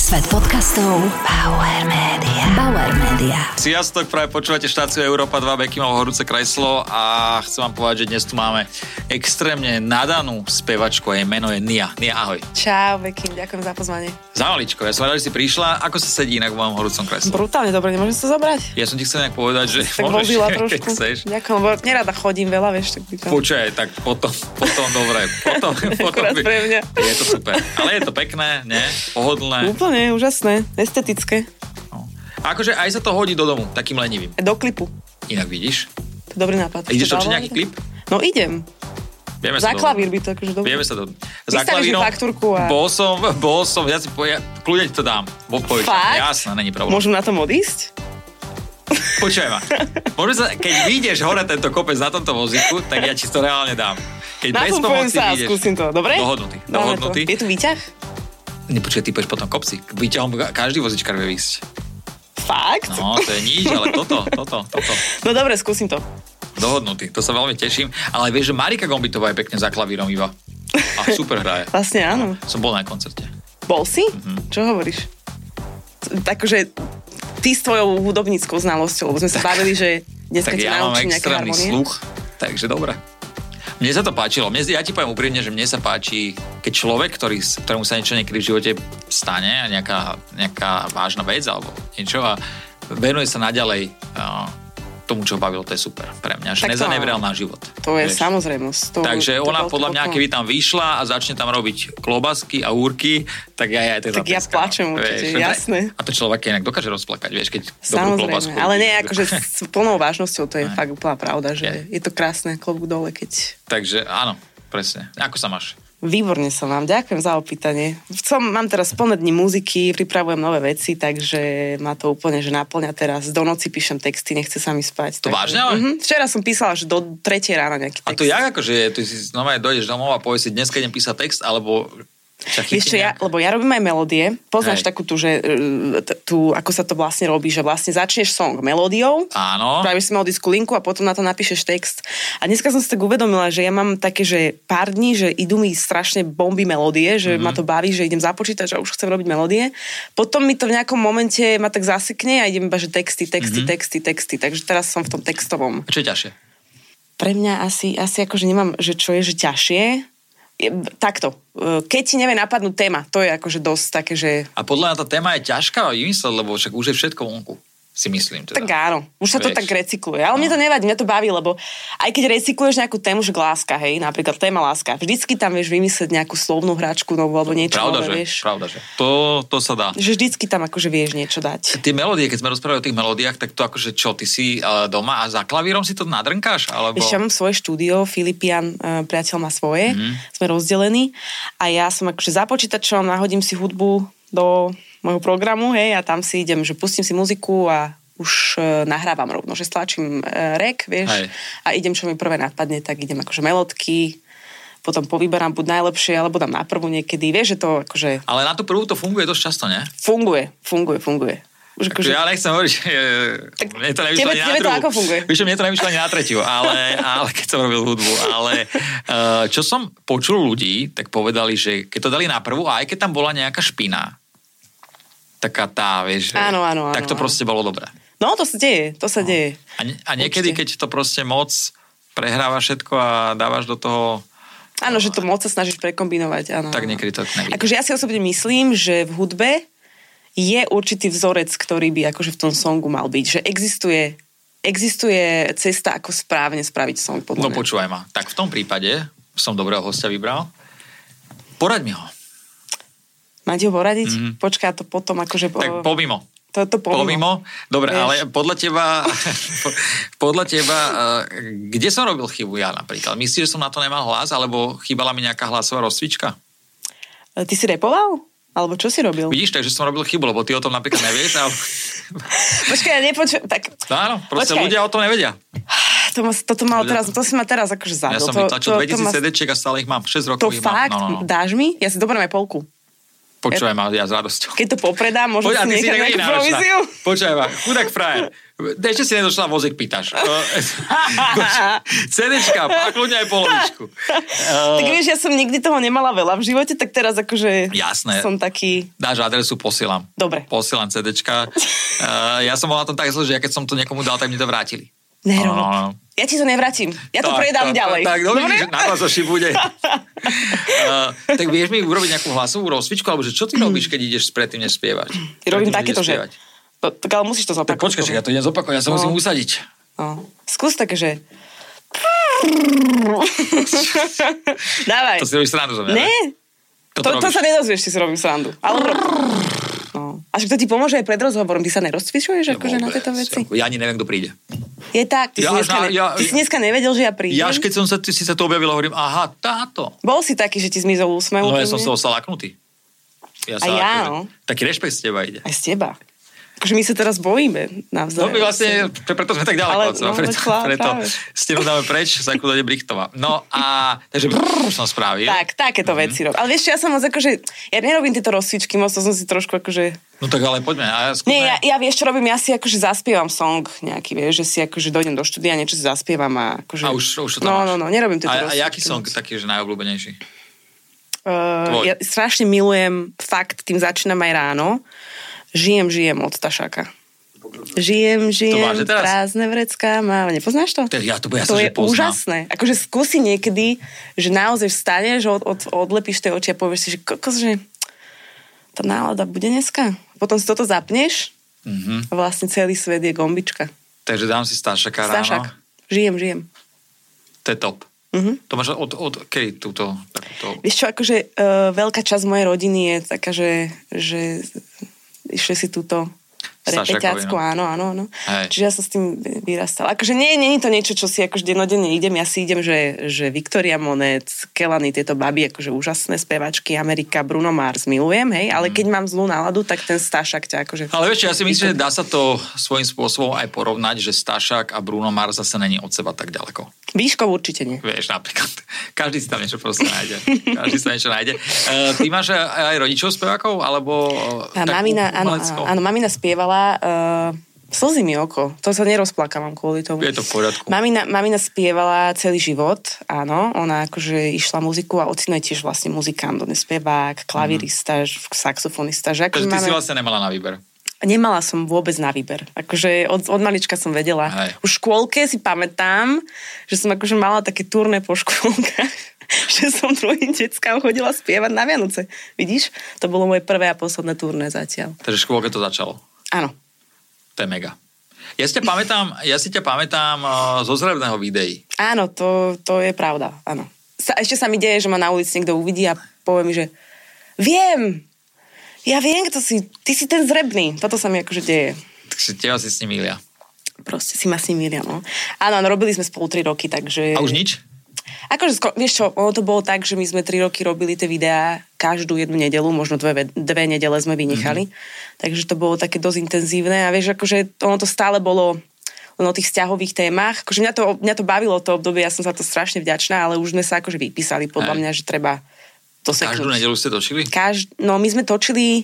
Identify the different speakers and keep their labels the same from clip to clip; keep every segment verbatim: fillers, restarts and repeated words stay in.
Speaker 1: Svet podcastov Bauer Media. Bauer Media.
Speaker 2: Sviatok, práve počúvate štáciu Európa dva, Beky mal horúce kreslo a chcem vám povedať, že dnes tu máme extrémne nadanú spevačku a jej meno je Nia. Nia, ahoj.
Speaker 3: Čau, Beky, ďakujem za pozvanie.
Speaker 2: Za maličko, ja som rád, že si prišla. Ako sa sedí inak v mojom horúcom kresle?
Speaker 3: Brutálne dobre, nemôžem sa zobrať?
Speaker 2: Ja som ti chcel nejak povedať, že
Speaker 3: tak
Speaker 2: môžeš,
Speaker 3: trošku.
Speaker 2: chceš.
Speaker 3: Ďakujem, lebo nerada chodím veľa, vieš. Tak by to...
Speaker 2: Počkaj, tak potom, potom dobre. Potom, potom by...
Speaker 3: pre mňa.
Speaker 2: Je to super. Ale je to pekné, nie? Pohodlné.
Speaker 3: Úplne, úžasné, estetické.
Speaker 2: No. A akože aj sa to hodí do domu, takým lenivým.
Speaker 3: Do klipu.
Speaker 2: Inak vidíš.
Speaker 3: To je dobrý nápad.
Speaker 2: A ideš točiť nejaký klip?
Speaker 3: No idem.
Speaker 2: Vieme
Speaker 3: za
Speaker 2: sa
Speaker 3: klavír by to akože dobre.
Speaker 2: Vieme sa to.
Speaker 3: Za klavírom. Faktúrku a...
Speaker 2: Bol som, bol som, ja si poviem, kľudne ti to dám.
Speaker 3: Fakt?
Speaker 2: Jasné, není problém.
Speaker 3: Môžem na tom odísť?
Speaker 2: Počuj ma. Môžem sa, keď vyjdeš hore tento kopec na tomto vozíku, tak ja ti to reálne dám. Keď bez pomoci
Speaker 3: sa,
Speaker 2: vyjdeš.
Speaker 3: Skúsim to, dobre?
Speaker 2: Dohodnutý. Dohodnutý.
Speaker 3: Je tu výťah?
Speaker 2: Nepočuj, ty pôjdeš po tom kopci. Výťahom každý vozičkár vie výsť.
Speaker 3: Fakt?
Speaker 2: No, to je nič, ale toto, toto, toto.
Speaker 3: No dobre, skúsim to.
Speaker 2: Dohodnutý, to sa veľmi teším. Ale vieš, že Marika Gombitová je pekne za klavírom iba. A super hraje.
Speaker 3: Vlastne áno.
Speaker 2: Som bol na koncerte.
Speaker 3: Bol si?
Speaker 2: Mm-hmm.
Speaker 3: Čo hovoríš? Takže ty s tvojou hudobníckou znalosťou, lebo sme sa bavili, že dneska ti
Speaker 2: ja
Speaker 3: naučím nejaké harmonie.
Speaker 2: Tak ja mám extrémny sluch, takže dobre. Mne sa to páčilo. Mne, ja ti poviem úprimne, že mne sa páči, keď človek, ktorý, ktorému sa niečo niekedy v živote stane, nejaká, nejaká vážna vec alebo niečo a venuje sa naďalej uh, tomu, čo bavilo, to je super pre mňa. Že nezanevral na život.
Speaker 3: To je
Speaker 2: vieš.
Speaker 3: Samozrejmosť. To,
Speaker 2: Takže
Speaker 3: to
Speaker 2: ona podľa mňa,
Speaker 3: potom.
Speaker 2: keby tam vyšla a začne tam robiť klobásky a úrky, tak ja aj teda
Speaker 3: Tak ja plačem určite, jasné.
Speaker 2: A to človek inak dokáže rozplakať, vieš, keď
Speaker 3: samozrejme,
Speaker 2: dobrú klobásku.
Speaker 3: Ale nie, akože s plnou vážnosťou, to je
Speaker 2: aj.
Speaker 3: Fakt úplná pravda, že je, je to krásne, klobúk dole, keď...
Speaker 2: Takže áno, presne. Ako sa máš?
Speaker 3: Výborne sa vám, ďakujem za opýtanie. Som, mám teraz plné dni muziky, pripravujem nové veci, takže ma to úplne, že náplňa teraz. Do noci píšem texty, nechce sa mi spať.
Speaker 2: To
Speaker 3: takže...
Speaker 2: vážne? Ale?
Speaker 3: Mm-hmm. Včera som písala, že do tretej rána nejaký text.
Speaker 2: A to jak akože, ty si znova dojdeš domov a povieš si, dneska idem písať text, alebo...
Speaker 3: Vieš čo, ja, lebo ja robím aj melódie. Poznáš takú tú, že tú, ako sa to vlastne robí, že vlastne začneš song melódiou,
Speaker 2: áno.
Speaker 3: Pravíš si melodickú linku a potom na to napíšeš text. A dneska som si tak uvedomila, že ja mám také, že pár dní, že idú mi strašne bomby melódie, že mm-hmm. ma to baví, že idem za počítač a už chcem robiť melódie. Potom mi to v nejakom momente ma tak zasekne a idem iba, že texty, texty, mm-hmm. texty, texty. Takže teraz som v tom textovom.
Speaker 2: A čo je ťažšie?
Speaker 3: Pre mňa asi, asi akože nemám, že čo je, že ťažšie. Takto. Keď ti nevie napadnúť téma, to je akože dosť také, že...
Speaker 2: A podľa mňa tá téma je ťažká vymysleť, lebo však už je všetko vonku, si myslím. Teda.
Speaker 3: Tak áno, už sa to
Speaker 2: Vieš.
Speaker 3: tak recykluje. Ale no. Mne to nevadí, mňa to baví, lebo aj keď recykluješ nejakú tému, že láska, hej, napríklad téma láska, vždycky tam vieš vymyslieť nejakú slovnú hračku novú alebo niečo
Speaker 2: pravda,
Speaker 3: nové,
Speaker 2: že,
Speaker 3: vieš.
Speaker 2: Pravda, že. To, to sa dá.
Speaker 3: Že vždycky tam akože vieš niečo dať.
Speaker 2: Tie melódie, keď sme rozprávali o tých melódiách, tak to akože čo, ty si uh, doma a za klavírom si to nadrnkáš? Alebo...
Speaker 3: Ešte ja mám svoje štúdio, Filipian, uh, priateľ má svoje, mm-hmm. sme rozdelení a ja som akože za počítačom, nahodím si hudbu do môjho programu, hej, a tam si idem, že pustím si muziku a už e, nahrávam rovno, že stlačím e, rek, vieš, hej. A idem, čo mi prvé napadne, tak idem akože melódky, potom povyberám buď najlepšie, alebo dám na prvú niekedy, vieš, že to akože...
Speaker 2: Ale na tú prvú to funguje dosť často, nie?
Speaker 3: Funguje, funguje, funguje. Už
Speaker 2: akože... Ja nechcem hovoriť, že mne to nevyšlo ani na druhú.
Speaker 3: To ako funguje?
Speaker 2: Víš, mne to nevyšlo ani na tretiu, ale, ale keď som robil hudbu, ale uh, čo som počul ľudí, tak povedali, že keď to dali na prvú, a aj keď tam bola nejaká špina, taká tá, vieš,
Speaker 3: áno, áno,
Speaker 2: tak to
Speaker 3: áno.
Speaker 2: proste bolo dobré.
Speaker 3: No, to sa deje, to sa no. deje.
Speaker 2: A, ne, a niekedy, Určite. Keď to proste moc prehráva všetko a dávaš do toho...
Speaker 3: Áno, že to moc sa snažíš prekombinovať, áno.
Speaker 2: Tak niekedy to nevidí.
Speaker 3: Akože ja si osobne myslím, že v hudbe je určitý vzorec, ktorý by akože v tom songu mal byť. Že existuje, existuje cesta, ako správne spraviť song, podľa
Speaker 2: No
Speaker 3: mňa.
Speaker 2: počúvaj ma. Tak v tom prípade som dobrého hostia vybral. Poraď mi ho.
Speaker 3: Máte ho poradiť? Mm-hmm. Počká to potom akože...
Speaker 2: Tak pomimo.
Speaker 3: To, to pomimo.
Speaker 2: pomimo. Dobre,
Speaker 3: Vieš.
Speaker 2: ale podľa teba, podľa teba, kde som robil chybu ja napríklad? Myslíš, že som na to nemal hlas, alebo chýbala mi nejaká hlasová rozcvička?
Speaker 3: Ty si repoval? Alebo čo si robil?
Speaker 2: Vidíš, takže som robil chybu, lebo ty o tom napríklad nevieš. Ale...
Speaker 3: Počkaj, ja nepočujem. Tak...
Speaker 2: Áno, proste
Speaker 3: Počkaj.
Speaker 2: ľudia o tom nevedia.
Speaker 3: To, ma, toto mal teraz, to si ma teraz akože zabil.
Speaker 2: Ja som vytlačil dvetisíc ma... cé déčiek a stále ich mám. šesť rokov
Speaker 3: To
Speaker 2: ich
Speaker 3: fakt?
Speaker 2: mám. No, no, no.
Speaker 3: Dáš mi? Ja si doberiem aj polku.
Speaker 2: Počúvaj ma, ja s radosťou.
Speaker 3: Keď to popredám, môžem
Speaker 2: Poď,
Speaker 3: si nechať nejakú províziu.
Speaker 2: Počúvaj ma, chudák frajer. Ešte si nedošla, vozík pýtaš. CDčka, a kľudne aj polovičku.
Speaker 3: Tak vieš, ja som nikdy toho nemala veľa v živote, tak teraz akože
Speaker 2: Jasné.
Speaker 3: som taký...
Speaker 2: Dáš adresu, posielam.
Speaker 3: Dobre.
Speaker 2: Posielam CDčka. Ja som bol na tom tak zle, že ja keď som to niekomu dal, tak mi to vrátili.
Speaker 3: Nerob. Uh, ja ti to nevrátim. Ja to tak, predám tak, ďalej. Tak,
Speaker 2: dobre, že na vás oši bude. uh, tak vieš mi urobiť nejakú hlasovú rozcvičku, alebo že čo ty robíš, keď ideš predtým nespievať?
Speaker 3: Ty robím takéto, že... To, tak ale musíš to zopakovať.
Speaker 2: Tak počkaj, ja to idem zopakovať, ja sa no. musím usadiť.
Speaker 3: No. Skús také, že... Dávaj.
Speaker 2: To si robíš srandu zo mňa,
Speaker 3: ne? To, to, to sa nedozvieš, či si robím srandu. Ale no. A že to ti pomôže aj pred rozhovorom? Ty sa nerozcvičuješ ja akože na tieto veci?
Speaker 2: Ja ani neviem, kto príde.
Speaker 3: Je tak, ty, ja, si, dneska na, ne... ja, ty si dneska nevedel, že ja prídem?
Speaker 2: Ja až keď som sa, si sa to objavil, hovorím, aha, táto.
Speaker 3: Bol si taký, že ti zmizol úsmev?
Speaker 2: No ja som z toho salaknutý. Ja
Speaker 3: a ja,
Speaker 2: akože,
Speaker 3: no.
Speaker 2: Taký rešpekt z teba ide.
Speaker 3: Aj z teba. Akože my sa teraz bojíme navzájom.
Speaker 2: No my vlastne, preto sme tak ďaleko. Ale, no, preto, chlá, preto s tebou dáme preč, sa kúdane Brichtova. No a, takže brrr, som spravil.
Speaker 3: Tak, takéto mm. veci robím. Ale vieš, ja som moc akože, ja nerobím tieto rozcvičky, moc to som si trošku akože...
Speaker 2: No tak ale poďme. A ja skúšme.
Speaker 3: Nie, ja, ja vieš, čo robím, ja si akože zaspievam song nejaký, vieš, že si akože dojdem do štúdia, niečo si zaspievam a akože...
Speaker 2: A už, už to
Speaker 3: No,
Speaker 2: máš.
Speaker 3: no, no, nerobím tieto
Speaker 2: rozcvičky.
Speaker 3: A,
Speaker 2: a jaký song moc. Taký, že najobľúbenejší?
Speaker 3: Uh, ja strašne milujem, fakt, tým začínam aj ráno. Žijem, žijem od Stašáka. Žijem, žijem, prázdne vrecká mám. Nepoznáš to?
Speaker 2: Ja to, ja
Speaker 3: to
Speaker 2: sa,
Speaker 3: je úžasné. Akože skúsi niekedy, že naozaj vstaneš, od, od, odlepíš tie oči a povieš si, že kokos, že tá nálada bude dneska. Potom si toto zapneš mm-hmm. a vlastne celý svet je gombička.
Speaker 2: Takže dám si Stašaka ráno.
Speaker 3: Stašak. Žijem, žijem.
Speaker 2: To je top. Mm-hmm. To máš od, od kedy túto... Takúto...
Speaker 3: Vieš čo, akože uh, veľká časť mojej rodiny je taká, že, že išli si túto repeťacku, no. áno, áno, áno. Hej. Čiže ja som s tým vyrastala. Akože nie, nie je to niečo, čo si akože dennodenne idem. Ja si idem, že, že Victoria Monet, Kelany, tieto baby, akože úžasné spevačky, Amerika, Bruno Mars, milujem, hej, ale mm. keď mám zlú náladu, tak ten Stašak ťa akože...
Speaker 2: Ale vieš, ja si myslím, že dá sa to svojím spôsobom aj porovnať, že Stašak a Bruno Mars zase není od seba tak ďaleko.
Speaker 3: Výškov určite nie.
Speaker 2: Vieš, napríklad. Každý si tam niečo proste nájde. Každý si tam niečo nájde. Uh, ty máš aj rodičov spevákov, alebo...
Speaker 3: A mamina, áno, áno, mamina spievala uh, slzy mi oko. To sa nerozplakávam kvôli tomu.
Speaker 2: Je to v poriadku.
Speaker 3: Mamina, mamina spievala celý život, áno. Ona akože išla muziku a ocino je tiež vlastne muzikant. On je spevák, klavírista, mm. saxofonista. Že
Speaker 2: Takže ty
Speaker 3: máme...
Speaker 2: si vlastne nemala na výber.
Speaker 3: Nemala som vôbec na výber. Akože od, od malička som vedela. Hej. Už v škôlke si pamätám, že som akože mala také turné po škôlkach, že som druhým deckám chodila spievať na Vianoce. Vidíš? To bolo moje prvé a posledné turné zatiaľ.
Speaker 2: Takže v škôlke to začalo?
Speaker 3: Áno.
Speaker 2: To je mega. Ja si ťa pamätám, ja si ťa pamätám uh, zo zrebného videí.
Speaker 3: Áno, to, to je pravda. Áno. Sa, ešte sa mi deje, že ma na ulici niekto uvidí a povie mi, že viem, ja viem, kto si, ty si ten zrebný. Toto sa mi akože deje.
Speaker 2: Takže teba si s ním milia.
Speaker 3: Proste si ma s ním milia, no. Áno, no, robili sme spolu tri roky, takže...
Speaker 2: A už nič?
Speaker 3: Akože, vieš čo, ono to bolo tak, že my sme tri roky robili tie videá každú jednu nedelu, možno dve, dve nedele sme vynechali. Mm-hmm. Takže to bolo také dosť intenzívne a vieš, akože ono to stále bolo len o tých vzťahových témach. Akože mňa to, mňa to bavilo to obdobie, ja som za to strašne vďačná, ale už sme sa akože vypísali podľa Aj. mňa, že treba to seknúť.
Speaker 2: Každú nedelu ste točili?
Speaker 3: Každ... No my sme točili,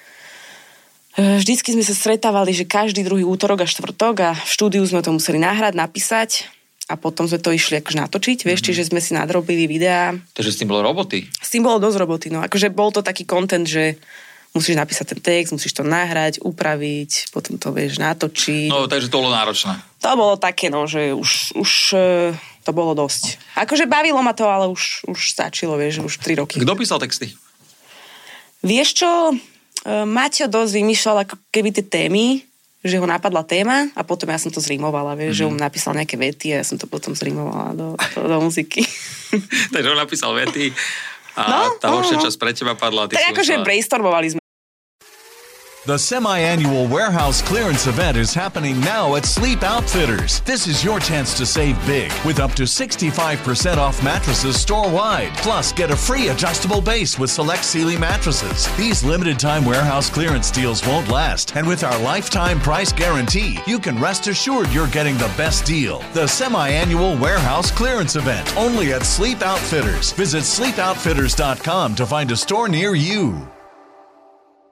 Speaker 3: vždycky sme sa stretávali, že každý druhý útorok a štvrtok a v štúdiu sme to museli nahrať, napísať a potom sme to išli akože natočiť, vieš, mm-hmm. čiže sme si nadrobili videá.
Speaker 2: Takže s tým bolo roboty?
Speaker 3: S tým bolo dosť roboty, no. Akože bol to taký content, že musíš napísať ten text, musíš to nahrať, upraviť, potom to vieš natočiť.
Speaker 2: No, takže to bolo náročné.
Speaker 3: To bolo také, no, že už, už to bolo dosť. Akože bavilo ma to, ale už, už stačilo, vieš, už tri roky.
Speaker 2: Kto písal texty?
Speaker 3: Vieš čo, Maťo dosť vymýšľal ako keby tie témy, že ho napadla téma a potom ja som to zrímovala, vieš, mm-hmm. že on napísal nejaké vety a ja som to potom zrímovala do, do, do muziky.
Speaker 2: Takže on napísal vety a no, tá
Speaker 3: no,
Speaker 2: horšia
Speaker 3: no.
Speaker 2: časť pre teba padla.
Speaker 3: Tak akože brainstormovali sme.
Speaker 4: The semi-annual warehouse clearance event is happening now at Sleep Outfitters. This is your chance to save big with up to sixty-five percent off mattresses store-wide. Plus, get a free adjustable base with select Sealy mattresses. These limited-time warehouse clearance deals won't last, and with our lifetime price guarantee, you can rest assured you're getting the best deal. The semi-annual warehouse clearance event, only at Sleep Outfitters. Visit sleep outfitters dot com to find a store near you.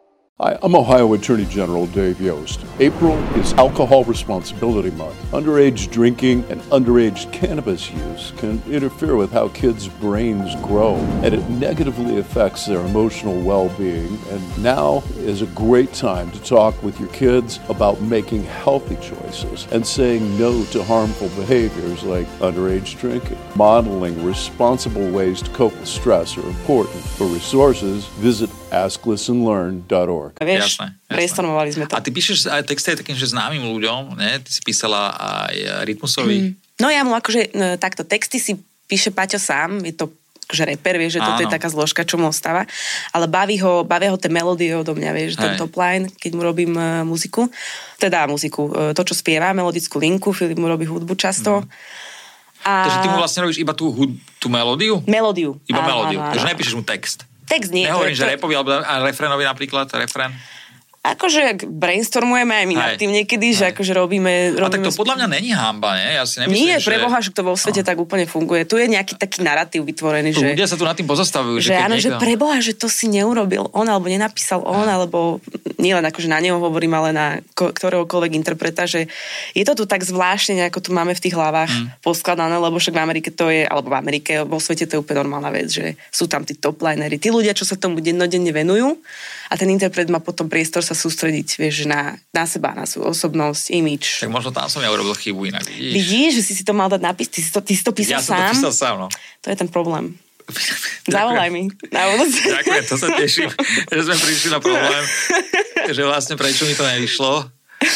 Speaker 5: Hi, I'm Ohio Attorney General Dave Yost. April is Alcohol Responsibility Month. Underage drinking and underage cannabis use can interfere with how kids' brains grow, and it negatively affects their emotional well-being. And now is a great time to talk with your kids about making healthy choices and saying no to harmful behaviors like underage drinking. Modeling responsible ways to cope with stress are important. For resources, visit ask listen learn dot org.
Speaker 3: Vieš,
Speaker 2: jasné, jasné.
Speaker 3: brainstormovali sme to.
Speaker 2: A ty píšeš aj texty aj takým, že známym ľuďom, ne? Ty si písala aj Rytmusovi. Mm.
Speaker 3: No ja mu akože no, takto texty si píše Paťo sám, je to akože reper, vieš, že toto je taká zložka, čo mu ostáva, ale baví ho, bavia ho tie melódie odo mňa, vieš, ten top line, keď mu robím uh, muziku, teda muziku, uh, to, čo spieva, melodickú linku, Filip mu robí hudbu často. Mm. A...
Speaker 2: Takže ty mu vlastne robíš iba tú, tú melódiu?
Speaker 3: Melódiu.
Speaker 2: Iba
Speaker 3: áno,
Speaker 2: melódiu,
Speaker 3: áno,
Speaker 2: takže
Speaker 3: áno.
Speaker 2: nepíšeš mu text.
Speaker 3: Text nie.
Speaker 2: Nehovorím,
Speaker 3: to,
Speaker 2: že
Speaker 3: to...
Speaker 2: repovi, alebo a refrénovi napríklad, refrén.
Speaker 3: Akože brainstormujeme aj my nad tým niekedy, že akože robíme, robíme...
Speaker 2: A tak to podľa mňa není hanba, ne? Ja si nemyslím,
Speaker 3: Nie,
Speaker 2: že...
Speaker 3: pre Boha, že to vo svete no. tak úplne funguje. Tu je nejaký taký narratív vytvorený,
Speaker 2: tu
Speaker 3: že...
Speaker 2: Ľudia sa tu nad tým pozastavujú, že,
Speaker 3: že
Speaker 2: keď
Speaker 3: áno,
Speaker 2: niekto...
Speaker 3: že pre Boha, že to si neurobil on, alebo nenapísal on,
Speaker 2: no.
Speaker 3: alebo nie len akože na neho hovorím, ale na ko- ktoréhokoľvek interpreta, že je to tu tak zvláštne, ako tu máme v tých hlavách mm. poskladané, lebo však v Amerike to je, alebo v Amerike, vo svete to je úplne normálna vec, že sú tam tí toplinery, tí ľudia, čo sa tomu dennodenne venujú a ten interpret má potom priestor sa sústrediť, vieš, na, na seba, na svoju osobnosť, imič.
Speaker 2: Tak možno tam som ja urobil chybu inak, vidíš?
Speaker 3: Vidíš, že si si to mal dať napísať, ty si to, ty si to písal
Speaker 2: ja
Speaker 3: sám?
Speaker 2: Ja som to písal sám, no.
Speaker 3: To je ten problém. Zavolaj mi.
Speaker 2: Ďakujem, to sa teším, že sme prišli na problém, že vlastne prečo mi to nevyšlo.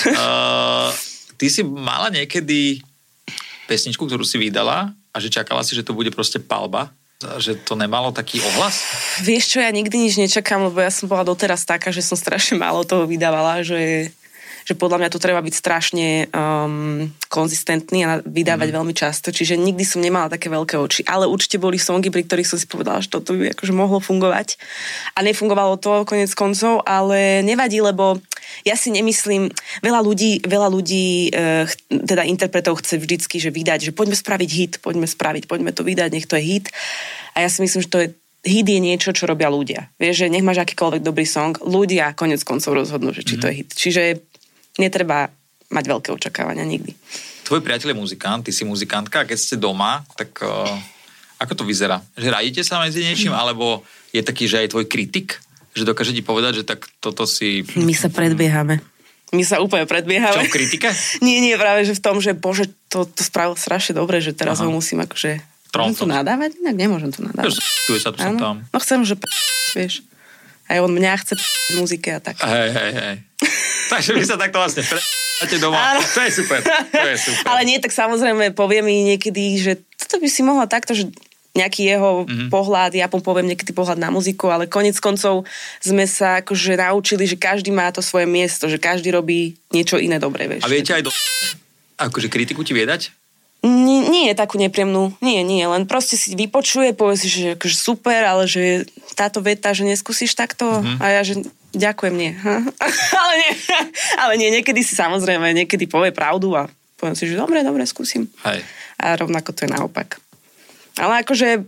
Speaker 2: Uh, ty si mala niekedy pesničku, ktorú si vydala a že čakala si, že to bude proste palba? Že to nemalo taký ohlas?
Speaker 3: Vieš čo, ja nikdy nič nečakám, lebo ja som bola doteraz taká, že som strašne málo toho vydávala, že, že podľa mňa tu treba byť strašne um, konzistentný a vydávať mm. veľmi často, čiže nikdy som nemala také veľké oči, ale určite boli songy, pri ktorých som si povedala, že toto by akože mohlo fungovať a nefungovalo to konec koncov, ale nevadí, lebo ja si nemyslím, veľa ľudí, veľa ľudí e, teda interpretov chce vždycky, že vydať, že poďme spraviť hit, poďme spraviť, poďme to vydať, nech to je hit. A ja si myslím, že to je, hit je niečo, čo robia ľudia. Vieš, že nech máš akýkoľvek dobrý song, ľudia konec koncov rozhodnú, že či mm-hmm. to je hit. Čiže netreba mať veľké očakávania nikdy.
Speaker 2: Tvoj priateľ je muzikant, ty si muzikantka, a keď ste doma, tak uh, ako to vyzerá? Že radíte sa medzi niečím, mm. alebo je taký, že aj tvoj kritik? Že dokáže ti povedať, že tak toto si...
Speaker 3: My sa predbiehame. My sa úplne predbiehame.
Speaker 2: Čo, v kritike?
Speaker 3: nie, nie, práve, že v tom, že bože, to, to spravil strašne dobre, že teraz Aha. ho musím akože... Môžem tu nadávať? Inak nemôžem tu nadávať.
Speaker 2: Už sa tu som tam.
Speaker 3: No chcem, že p***, vieš. Aj on mňa chce p***, muzike a tak.
Speaker 2: Hej, hej, hej. Takže vy sa takto vlastne pre***te doma. Áno. To je super. To je super.
Speaker 3: Ale nie, tak samozrejme povie mi niekedy, že toto by si mohla takto, že nejaký jeho mm-hmm. pohľad, ja poviem niekedy pohľad na muziku, ale konec koncov sme sa akože naučili, že každý má to svoje miesto, že každý robí niečo iné dobre, vieš.
Speaker 2: A viete aj do... akože kritiku ti viedať?
Speaker 3: Nie, nie je takú nepríjemnú. Nie, nie, len proste si vypočuje, povie si, že akože super, ale že táto veta, že neskúsiš takto mm-hmm. a ja, že ďakujem, nie. ale nie. Ale nie, niekedy si samozrejme, niekedy povie pravdu a poviem si, že dobre, dobre, skúsim.
Speaker 2: Hej.
Speaker 3: A rovnako to je naopak. Ale akože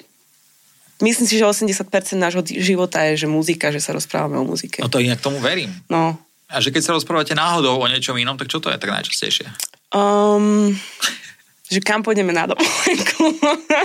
Speaker 3: myslím si, že osemdesiat percent nášho života je, že muzika, že sa rozprávame o muzike.
Speaker 2: No to inak tomu verím.
Speaker 3: No.
Speaker 2: A že keď sa rozprávate náhodou o niečom inom, tak čo to je tak najčastejšie?
Speaker 3: Um, že kam pôjdeme na dovolenku.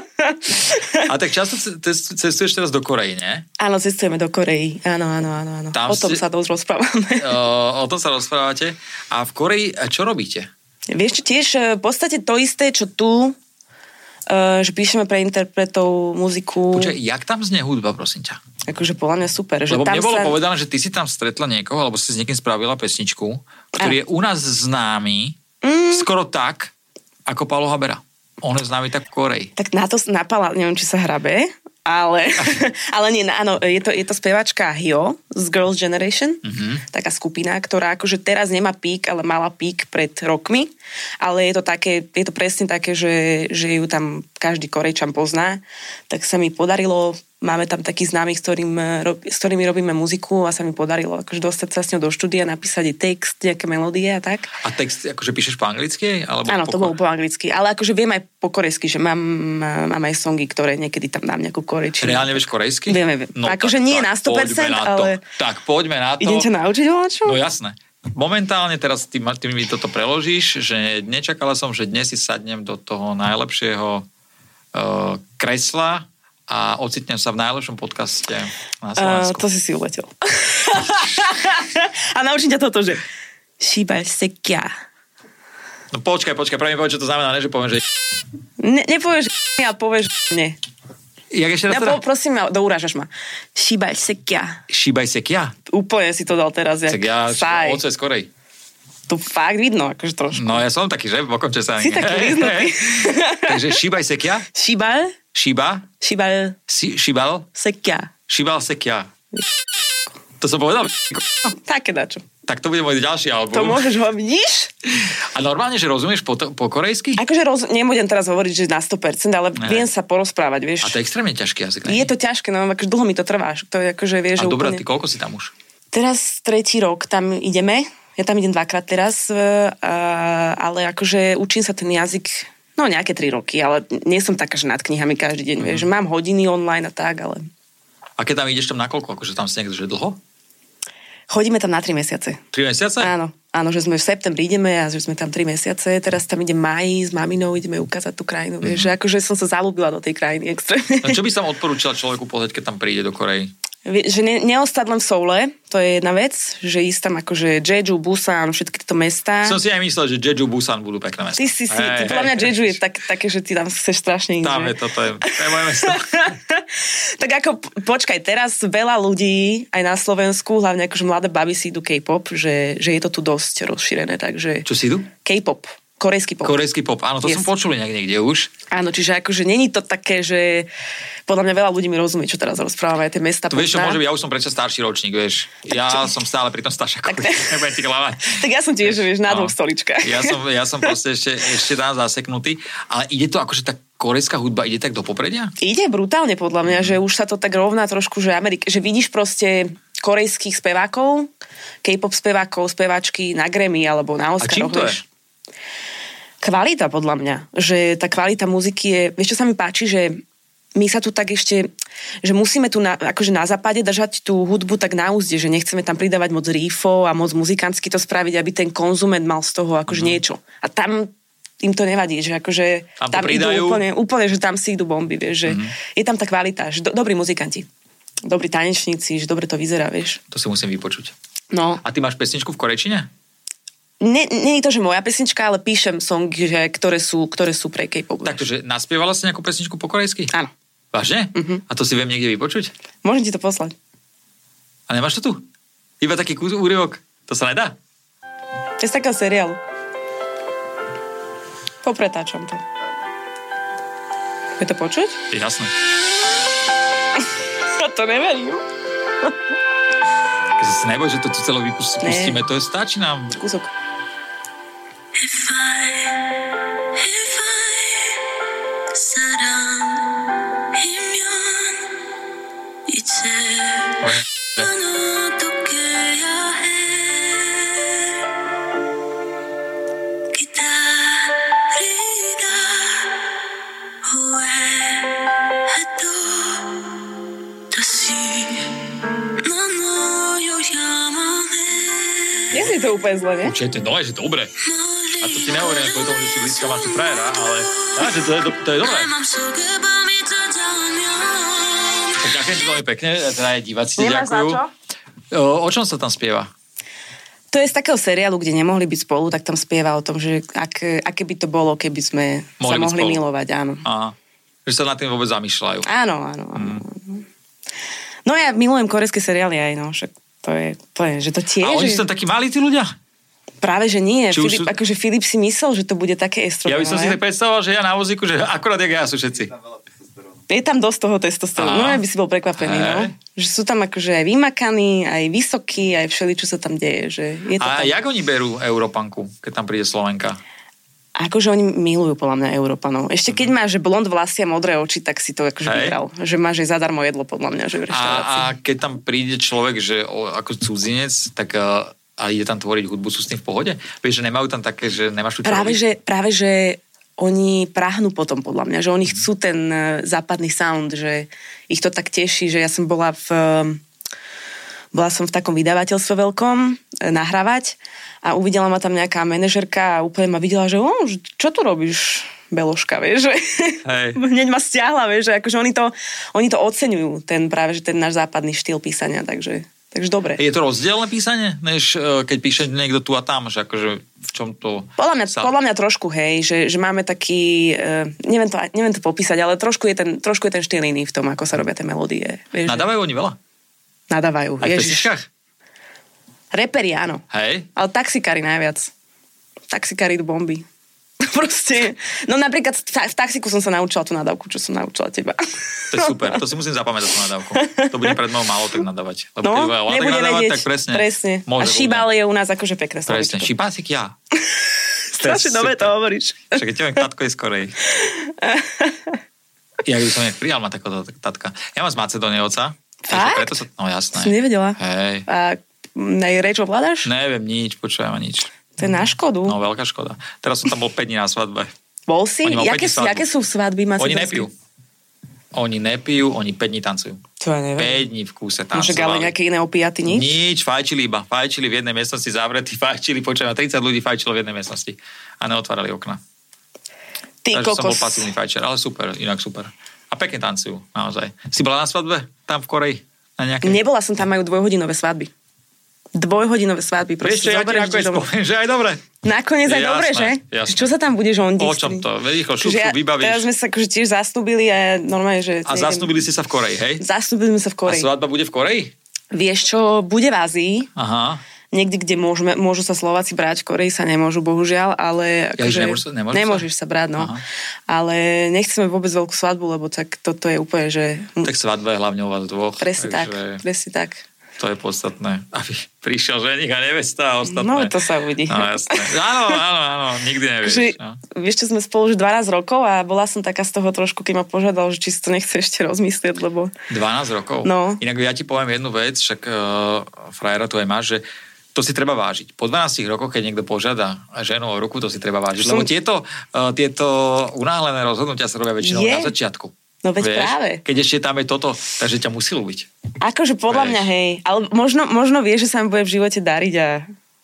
Speaker 2: A tak často cestuješ teraz do Korei, nie?
Speaker 3: Áno, cestujeme do Korei. Áno, áno, áno. áno. O tom ste... sa dosť rozprávame.
Speaker 2: O, o tom sa rozprávate. A v Koreji čo robíte?
Speaker 3: Vieš čo, tiež v podstate to isté, čo tu, Uh, že píšeme pre interpretov muziku.
Speaker 2: Počkaj, jak tam znie hudba, prosím ťa?
Speaker 3: Akože podľa mňa super. Že
Speaker 2: Lebo
Speaker 3: tam
Speaker 2: mne bolo
Speaker 3: sa...
Speaker 2: povedané, že ty si tam stretla niekoho, alebo si s niekým spravila pesničku, ktorý a. je u nás známy mm. skoro tak, ako Paolo Habera. On je známy tak v Koreji. Tak
Speaker 3: na to napala, neviem, či sa hrabe, ale, ale nie, áno, je to, je to spevačka Hyo z Girls' Generation, mm-hmm. taká skupina, ktorá akože teraz nemá pík, ale mala pík pred rokmi, ale je to také, je to presne také, že, že ju tam každý Korejčan pozná, tak sa mi podarilo máme tam takých známych, s, ktorým, s ktorými robíme muziku a sa mi podarilo akože dostať sa s ňou do štúdia, napísať jej text, nejaké melódie a tak.
Speaker 2: A text akože píšeš po anglicky? Alebo
Speaker 3: Áno,
Speaker 2: po...
Speaker 3: to bolo po anglicky, ale akože viem aj po korejsky, že mám, mám aj songy, ktoré niekedy tam dám nejakú korejčinu.
Speaker 2: Reálne vieš korejsky?
Speaker 3: Viem, viem.
Speaker 2: No,
Speaker 3: akože
Speaker 2: tak,
Speaker 3: nie
Speaker 2: tak,
Speaker 3: na sto percent,
Speaker 2: na
Speaker 3: ale...
Speaker 2: Tak, poďme na to.
Speaker 3: Idem ťa naučiť voľačo?
Speaker 2: No jasné. Momentálne teraz ty, ty mi toto preložíš, že nečakala som, že dnes si sadnem do toho najlepšieho uh, kresla a ocitnem sa v najlepšom podcaste na Slovensku.
Speaker 3: Uh, to si si uletel. A naučím ťa toto, že Shiba sekia.
Speaker 2: No počkaj, počkaj, práve mi povedz, čo to znamená, ne, že poviem, že...
Speaker 3: Ne, nepovieš a povieš nie.
Speaker 2: Jak ešte raz
Speaker 3: Ja
Speaker 2: teda?
Speaker 3: po, prosím, dourážaš ma. Shiba sekia.
Speaker 2: Shiba sekia?
Speaker 3: Úplne si to dal teraz, jak
Speaker 2: Tak ja
Speaker 3: Sai.
Speaker 2: oce skorej.
Speaker 3: To fakt vidno, akože trošku.
Speaker 2: No ja som taký, že? Bokom čo sa...
Speaker 3: Si taký líznutý.
Speaker 2: Takže Shiba sekia?
Speaker 3: Shibal?
Speaker 2: Shiba?
Speaker 3: Shibal
Speaker 2: Si, šibal?
Speaker 3: sekia.
Speaker 2: Šibal sekia. To som povedal?
Speaker 3: No, také dačo.
Speaker 2: Tak to bude môj ďalší album.
Speaker 3: To môžeš ho, vidíš?
Speaker 2: A normálne, že rozumieš po, po korejsky?
Speaker 3: Akože roz, nebudem teraz hovoriť, že na sto percent, ale
Speaker 2: Ne.
Speaker 3: viem sa porozprávať, vieš.
Speaker 2: A to je extrémne ťažký jazyk.
Speaker 3: Je to ťažké, no akože dlho mi to trvá. To je akože, vieš,
Speaker 2: A
Speaker 3: že
Speaker 2: dobrá,
Speaker 3: úplne...
Speaker 2: ty koľko si tam už?
Speaker 3: Teraz tretí rok tam ideme. Ja tam idem dvakrát teraz, uh, ale akože učím sa ten jazyk, no nejaké tri roky, ale nie som taká, že nad knihami každý deň, mm. vieš, že mám hodiny online a tak, ale...
Speaker 2: A keď tam ideš tam na koľko? Akože tam si niekto, že dlho?
Speaker 3: Chodíme tam na tri mesiace.
Speaker 2: Tri mesiace?
Speaker 3: Áno, áno, že sme v septembri ideme a že sme tam tri mesiace. Teraz tam idem máji s maminou, ideme ukázať tú krajinu. Mm. Vieš, že akože som sa zalúbila do tej krajiny extrémne.
Speaker 2: No čo by som odporúčala človeku pozrieť, keď tam príde do Korei?
Speaker 3: Že ne, neostať len v Soule, to je jedna vec, že ísť tam akože Jeju, Busan, všetky tieto mestá.
Speaker 2: Som si aj myslel, že Jeju, Busan budú pekné mesta.
Speaker 3: Ty si si,
Speaker 2: Hej,
Speaker 3: ty podľa mňa
Speaker 2: hej.
Speaker 3: Jeju je tak, také, že ty tam chceš strašne ísť.
Speaker 2: Tam
Speaker 3: že?
Speaker 2: je, toto je, to je moje mesto.
Speaker 3: Tak ako, počkaj, teraz veľa ľudí, aj na Slovensku, hlavne akože mladé baby si idú K-pop, že, že je to tu dosť rozšírené, takže...
Speaker 2: Čo si idú?
Speaker 3: K-pop, korejský pop.
Speaker 2: Korejský pop, áno, to
Speaker 3: Yes.
Speaker 2: som počul nejak niekde už.
Speaker 3: Áno, čiže akože není to také, že podľa mňa veľa ľudí mi rozumie, čo teraz rozprávame, aj tie mesta.
Speaker 2: To vieš, čo
Speaker 3: pozná.
Speaker 2: môže byť, ja už som predsa starší ročník, vieš. Ja som stále pri tom staršakovi, nebudem ti klamať.
Speaker 3: Tak ja som tiež, že vieš, na
Speaker 2: No.
Speaker 3: dvoch stoličkách.
Speaker 2: Ja som, ja som proste ešte, ešte tam zaseknutý, ale ide to akože tá korejská hudba, ide tak do popredia?
Speaker 3: Ide brutálne podľa mňa, že už sa to tak rovná trošku, že Amerika, že vidíš proste korejských spevákov, K-pop spevákov, speváčky na Grammy alebo na
Speaker 2: A čím
Speaker 3: Oscaroch,
Speaker 2: to je?
Speaker 3: vieš. Kvalita podľa mňa, že tá kvalita muziky je, vieš čo sa mi páči, že my sa tu tak ešte, že musíme tu na, akože na západe držať tú hudbu tak na úzde, že nechceme tam pridávať moc riffov a moc muzikantsky to spraviť, aby ten konzument mal z toho akože mm. niečo. A tam im to nevadí, že akože
Speaker 2: Tam to
Speaker 3: tam idú
Speaker 2: pridajú.
Speaker 3: úplne, úplne, že tam si idú bomby, vieš, že
Speaker 2: Mhm.
Speaker 3: je tam tá kvalita, že do, dobrí muzikanti, dobrí tanečníci, že dobre to vyzerá, vieš.
Speaker 2: To si musím vypočuť.
Speaker 3: No,
Speaker 2: A ty máš pesničku v korejčine?
Speaker 3: nie je to, že moja pesnička, ale píšem songy, že, ktoré, sú, ktoré sú pre K-pop. vieš.
Speaker 2: Takže naspievala si nejakú pesničku po korejsky?
Speaker 3: Áno.
Speaker 2: Vážne?
Speaker 3: Mhm.
Speaker 2: A to si viem niekde vypočuť?
Speaker 3: Môžem ti to poslať.
Speaker 2: A nemáš to tu? Iba taký kus úryvok? To sa nedá?
Speaker 3: To je z takého seriálu. Popretáčam to. Je to počuť?
Speaker 2: Jasné.
Speaker 3: Ja to neverím.
Speaker 2: Keď sa si neboj, že to tu celé vypustíme, to je stačí nám.
Speaker 3: Kúsok.
Speaker 1: If I, if I 사랑이면 이제 난 어떻게 해야 해 기다리다 후회해도 다시 난 너여야만 해
Speaker 3: Nie si to úplne zle, nie?
Speaker 2: Určite, no je, že dobre. A to ti nehovorím kvôli tomu, že si blízka máš tu frajera, ale á, že to je, do, to je dobré.
Speaker 1: 맘속에 밤이 찾아오면
Speaker 2: Tak ďakujem ti veľmi pekne, teda aj diváci ti
Speaker 3: Nemáš za
Speaker 2: ďakujú.
Speaker 3: čo?
Speaker 2: O, o čom sa tam spieva?
Speaker 3: To je z takého seriálu, kde nemohli byť spolu, tak tam spieva o tom, že ak, aké by to bolo, keby sme
Speaker 2: Mohli
Speaker 3: sa
Speaker 2: byť
Speaker 3: mohli
Speaker 2: spolu.
Speaker 3: milovať, áno.
Speaker 2: Aha. Že sa nad tým vôbec zamýšľajú.
Speaker 3: Áno, áno, áno. Mm. No ja milujem korejské seriály aj, no, však to je, to je, že to tiež...
Speaker 2: A oni
Speaker 3: je-
Speaker 2: sú tam takí malí tí ľudia?
Speaker 3: Práve, že nie.
Speaker 2: Či už
Speaker 3: Filip,
Speaker 2: sú-
Speaker 3: akože Filip si myslel, že to bude také
Speaker 2: Ja
Speaker 3: estrogenové.
Speaker 2: by som si tak predstavoval, že ja na vozíku, že akurát jak ja sú všetci.
Speaker 3: Je tam dosť toho testosterónu. No,
Speaker 2: Á.
Speaker 3: ja by si bol prekvapený,
Speaker 2: Hej.
Speaker 3: no. Že sú tam akože aj vymakaní, aj vysokí, aj všeli, čo sa tam deje. Že je to
Speaker 2: A
Speaker 3: tam...
Speaker 2: jak oni berú Európanku, keď tam príde Slovenka?
Speaker 3: Akože oni milujú podľa mňa Európanov. Ešte keď máš že blond vlasy a modré oči, tak si to akože vybral. Že máš aj zadarmo jedlo podľa mňa, že v reštaurácii.
Speaker 2: A, a keď tam príde človek, že o, ako cudzinec, tak a, a ide tam tvoriť hudbu, sú s tým v pohode? Vieš, že nemajú tam také, že nemáš tu
Speaker 3: práve že, práve, že oni prahnú potom podľa mňa, že oni chcú ten západný sound, že ich to tak teší, že ja som bola v... Bola som v takom vydavateľstve veľkom nahrávať a uvidela ma tam nejaká manažerka a úplne ma videla, že o, čo tu robíš, Beloška, vieš, že hneď ma stiahla, vieš, že akože oni to, oni to oceňujú, ten práve, že ten náš západný štýl písania, takže, takže dobre.
Speaker 2: Je to rozdielne písanie, než keď píše niekto tu a tam, že akože v čom to...
Speaker 3: Podľa mňa,
Speaker 2: sa...
Speaker 3: podľa mňa trošku, hej, že, že máme taký, uh, neviem, to, neviem to popísať, ale trošku je ten, trošku je ten štýl iný v tom, ako sa robia tie melódie. Vieš,
Speaker 2: nadávajú oni veľa?
Speaker 3: Nadávajú.
Speaker 2: Aj v pesničkách?
Speaker 3: Reperi, áno.
Speaker 2: Hej.
Speaker 3: Ale taxikári najviac. Taxikári do bomby. Proste. No napríklad v taxiku som sa naučila tú nadávku, čo som naučila teba.
Speaker 2: To je super. To si musím zapamätať tú nadávku. To bude pred mnou málo tak nadávať. Lebo
Speaker 3: no,
Speaker 2: keď bude
Speaker 3: nebude
Speaker 2: nadávať,
Speaker 3: vedieť.
Speaker 2: tak presne.
Speaker 3: Presne. A šíbal je u nás akože pekné slovičko.
Speaker 2: Presne. Šíbásik ja.
Speaker 3: Strašne dobre to hovoríš.
Speaker 2: Však keď ťa tatko je skorej. Ja by som nejak prijal ma takoto tatka. Ja mám z Macedónie oca.
Speaker 3: Fakt?
Speaker 2: Preto sa, no jasné.
Speaker 3: Som nevedela.
Speaker 2: Hej.
Speaker 3: A reč ovládaš?
Speaker 2: Neviem nič, počujem nič.
Speaker 3: To je na škodu.
Speaker 2: No, veľká škoda. Teraz som tam bol päť dní na svadbe.
Speaker 3: Bol si? Jaké, jaké sú svadby macedónske?
Speaker 2: Oni nepijú. Oni nepijú, oni päť dní tancujú.
Speaker 3: To ja neviem.
Speaker 2: päť dní v kúse tancovali.
Speaker 3: Môže ale nejaké iné opiaty, nič?
Speaker 2: Nič, fajčili iba. Fajčili v jednej miestnosti zavretí, fajčili, počujem, tridsať ľudí fajčilo v jednej miestnosti. A neotvárali okna.
Speaker 3: Ty
Speaker 2: Takže
Speaker 3: kokos.
Speaker 2: som bol pasívny fajčer, ale super, inak super. A pekne tancujú, naozaj. Si bola na svadbe? Tam v Koreji?
Speaker 3: Nebola som tam, majú dvojhodinové svadby. Dvojhodinové svadby.
Speaker 2: Vieš čo, ja ti nakoniec poviem, že aj dobre.
Speaker 3: Nakoniec aj
Speaker 2: jasné,
Speaker 3: dobre, že?
Speaker 2: Jasné.
Speaker 3: Čo sa tam budeš ondiť?
Speaker 2: O čom to? Rýchlo, šupku,
Speaker 3: ja,
Speaker 2: vybavíš.
Speaker 3: Teraz sme sa akože tiež zasnúbili a normálne, že...
Speaker 2: A zasnúbili ste sa v Koreji, hej?
Speaker 3: Zasnúbili sme sa v Koreji.
Speaker 2: A svadba bude v Koreji?
Speaker 3: Vieš čo, bude v Ázii.
Speaker 2: Aha.
Speaker 3: Niekde, kde môžeme, môžu sa Slováci brať, v Koreji sa nemôžu, bohužiaľ, ale...
Speaker 2: Ja,
Speaker 3: akože,
Speaker 2: nemôžu, nemôžu
Speaker 3: nemôžeš sa? sa brať, no. Aha. Ale nechceme vôbec veľkú svadbu, lebo tak toto je úplne, že...
Speaker 2: Tak svadba je hlavne u vás dvoch.
Speaker 3: Presne tak, presne tak.
Speaker 2: To je podstatné. Aby prišiel ženich a nevesta a ostatné.
Speaker 3: No, to sa uvidí.
Speaker 2: No, jasné. Áno, áno, áno, nikdy nevieš.
Speaker 3: Že,
Speaker 2: no.
Speaker 3: Vieš, čo sme spolu už dvanásť rokov a bola som taká z toho trošku, keď ma požiadal, že či si to nechce ešte rozmyslieť, lebo...
Speaker 2: dvanásť rokov?
Speaker 3: No.
Speaker 2: Inak ja ti poviem jednu vec, však uh, frajera tu aj máš, že to si treba vážiť. Po dvanástich rokoch, keď niekto požiada ženu o ruku, to si treba vážiť. Som... Lebo tieto, uh, tieto unáhlené rozhodnutia sa robia väčšinou je? na začiatku.
Speaker 3: No veď
Speaker 2: vieš,
Speaker 3: práve.
Speaker 2: Keď ešte tam je toto, takže ťa musí ľúbiť.
Speaker 3: Akože podľa vieš. mňa, hej. Ale možno, možno vieš, že sa mi bude v živote dariť a...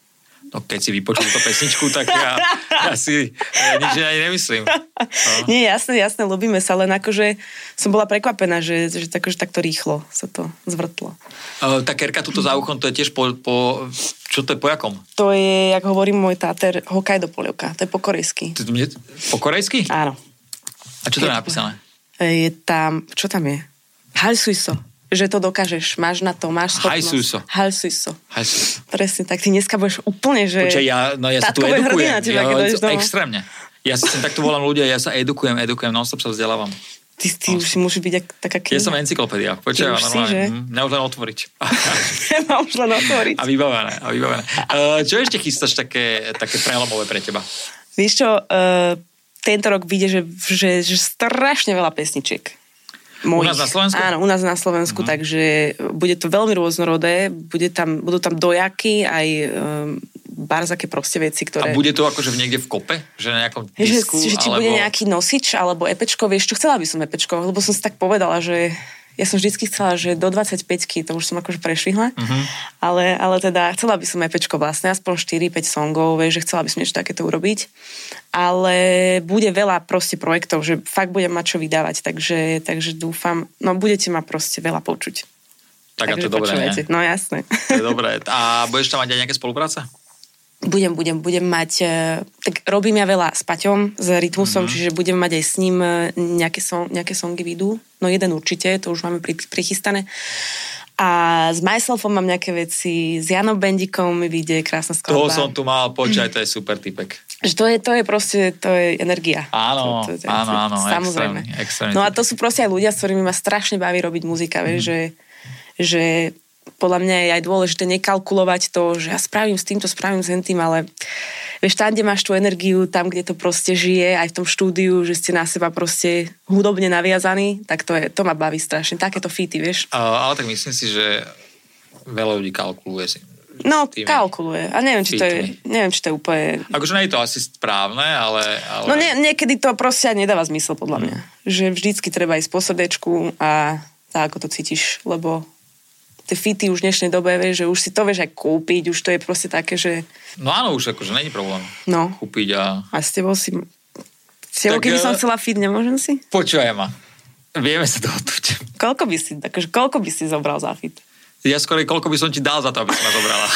Speaker 2: No keď si vypočul tú pesničku, tak ja, ja si ja nič aj nemyslím. No.
Speaker 3: Nie, jasné, jasné, ľúbime sa, len akože som bola prekvapená, že, že akože takto rýchlo sa to zvrtlo.
Speaker 2: Uh, tá kerka tuto za uchom, to je tiež po, po... Čo to je po jakom?
Speaker 3: To je, jak hovorí môj táter, Hokkaido polievka. To je po korejsky.
Speaker 2: Po korejsky?
Speaker 3: Áno.
Speaker 2: A čo to je napísané?
Speaker 3: Je tam, čo tam je? Halsuiso. Že to dokážeš, máš na to, máš schopnosť.
Speaker 2: Halsuiso.
Speaker 3: Halsuiso.
Speaker 2: Halsuiso.
Speaker 3: Presne, tak ty dneska budeš úplne, že...
Speaker 2: Počkaj, ja, no ja sa tu edukujem.
Speaker 3: Teba,
Speaker 2: ja, extrémne. Ja sa takto volám ľudia, ja sa edukujem, edukujem, non-stop sa vzdelávam.
Speaker 3: Ty, ty no. už si musíš byť jak, taká kniha.
Speaker 2: Ja som encyklopédia. Počkaj, normálne. Mňa už len otvoriť.
Speaker 3: Mňa už len otvoriť.
Speaker 2: A vybavené, a vybavené. Uh, čo ešte chystáš také, také prelomové pre teba?
Speaker 3: Vieš čo, uh, tento rok vyjde, že, že, že strašne veľa pesničiek. Mojich.
Speaker 2: U nás na Slovensku?
Speaker 3: Áno, u nás na Slovensku, uh-huh. takže bude to veľmi rôznorodé, bude tam, budú tam dojaky, aj um, barzaké proste veci, ktoré...
Speaker 2: A bude to akože v niekde v kope? Že na nejakom disku?
Speaker 3: Že, že či
Speaker 2: alebo...
Speaker 3: bude nejaký nosič, alebo epečko, vieš čo, chcela by som epečko, lebo som si tak povedala, že... Ja som vždycky chcela, že do dvadsaťpäťky, to už som akože prešvihla, uh-huh. ale, ale teda chcela by som epečko vlastne, aspoň štyri päť songov, vieš, že chcela by som niečo takéto urobiť, ale bude veľa proste projektov, že fakt budem mať čo vydávať, takže, takže dúfam, no budete ma proste veľa počuť.
Speaker 2: Tak takže a to je dobré, nie?
Speaker 3: No jasné.
Speaker 2: To je dobré. A budeš tam mať aj nejaké spolupráce?
Speaker 3: Budem, budem, budem mať, tak robím ja veľa s Paťom, s Rytmusom, mm-hmm. čiže budem mať aj s ním nejaké, song, nejaké songy vidú. No jeden určite, to už máme pri, prichystané. A s Myselfom mám nejaké veci, s Janom Bendikom mi vyjde krásna skladba.
Speaker 2: Toho som tu mal, počať, to je super typek.
Speaker 3: Že to je, to je proste, to je energia.
Speaker 2: Áno,
Speaker 3: to, to, to,
Speaker 2: áno, áno,
Speaker 3: samozrejme.
Speaker 2: Extrémne, extrémne
Speaker 3: no a to sú proste aj ľudia, s ktorými ma strašne baví robiť muzika, vieš, mm. že, že podľa mňa je aj dôležité nekalkulovať to, že ja spravím s týmto, spravím s tým, ale vieš, tam, kde máš tú energiu, tam, kde to proste žije, aj v tom štúdiu, že ste na seba proste hudobne naviazaní, tak to, je, to ma baví strašne. Takéto featy, vieš.
Speaker 2: Uh, ale tak myslím si, že veľa ľudí kalkuluje si.
Speaker 3: No, kalkuluje. A neviem, či to je, neviem, či to je úplne...
Speaker 2: Akože nie je to asi správne, ale... ale...
Speaker 3: No nie, niekedy to proste nedáva zmysel, podľa mňa. Mm. Že vždycky treba ísť po srdečku a tak, ako to cítiš, lebo tie fity už v dnešnej dobe, vieš, že už si to vieš aj kúpiť, už to je proste také, že...
Speaker 2: No áno, už akože není problém
Speaker 3: no.
Speaker 2: kúpiť a...
Speaker 3: A s tebou si... S tebou, keby som chcela fit, nemôžem si?
Speaker 2: Počúvaj ma. Vieme sa dohodnúť.
Speaker 3: Koľko by si, akože koľko by si zobral za fit?
Speaker 2: Ja skôr, koľko by som ti dal za to, aby si ma zobrala.